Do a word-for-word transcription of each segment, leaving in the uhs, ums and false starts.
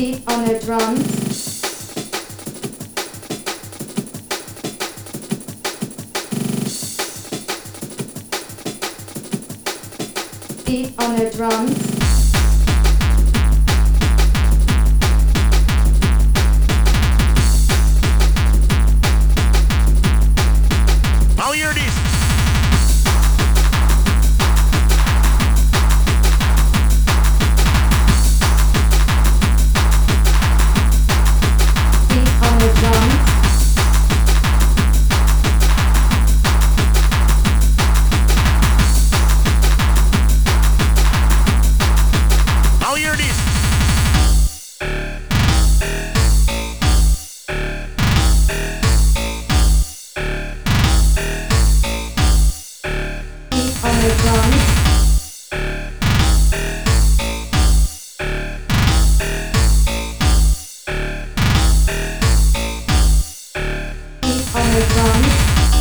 Beat on the drums. Beat on the drums. Now hear this. Beat on the drums. Now hear this. Beat on the drums. Beat on the drums.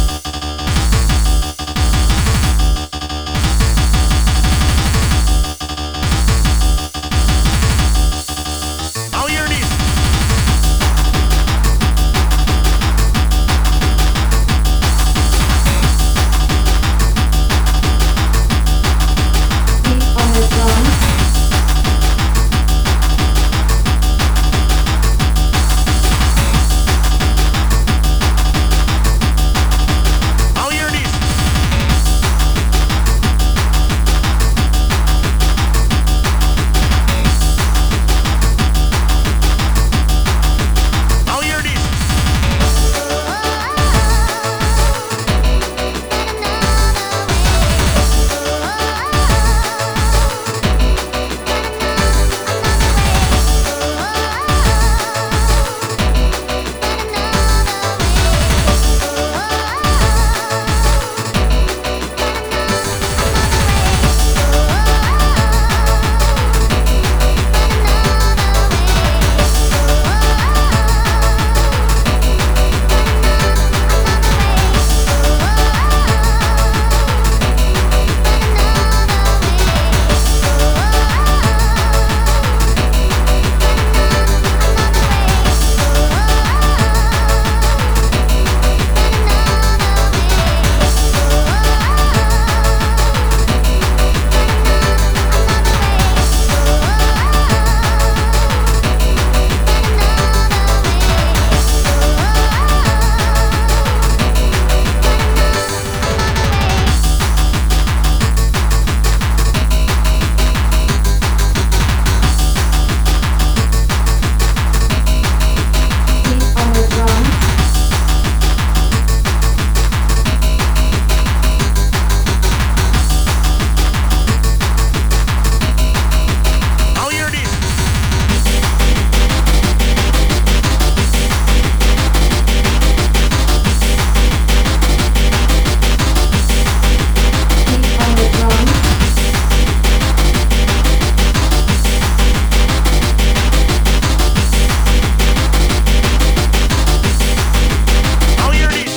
Now hear this. Beat on the drums. Now hear this. Now hear this. Beat on the drums. Now hear this. Beat on the drums. Now hear this.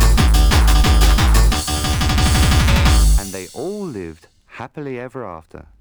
And they all lived happily ever after.